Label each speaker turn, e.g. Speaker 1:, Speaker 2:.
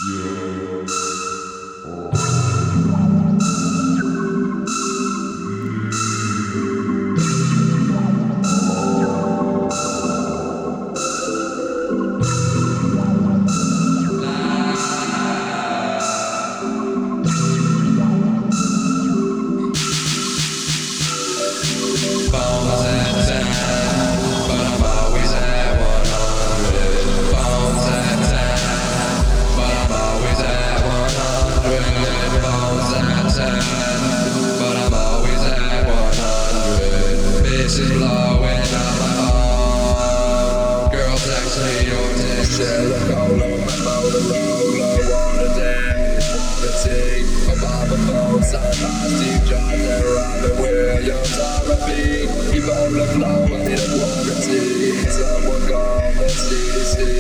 Speaker 1: Bitches blowing out my arm. Girl text me your attention. Cola, my Motorola, wanna dance, wanna take a Bible phone, side by Steve Jobs and Robin Williams R&B. Ebola flow, I need a warranty. Someone call the CDC.